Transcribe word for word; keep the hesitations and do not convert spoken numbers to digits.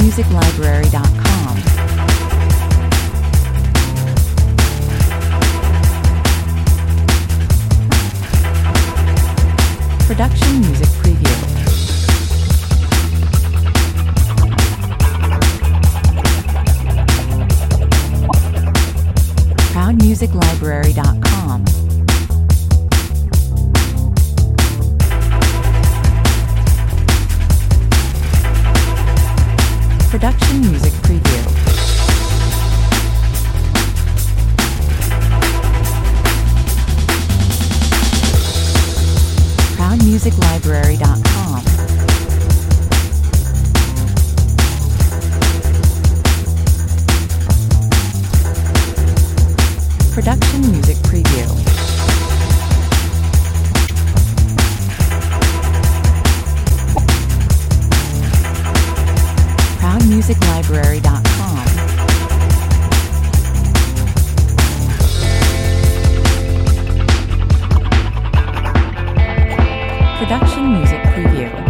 music library dot com. Production Music Preview. proud music library dot com. Production Music Preview. proud music library dot com. Production Music Preview. proud music library dot com. Production Music Preview.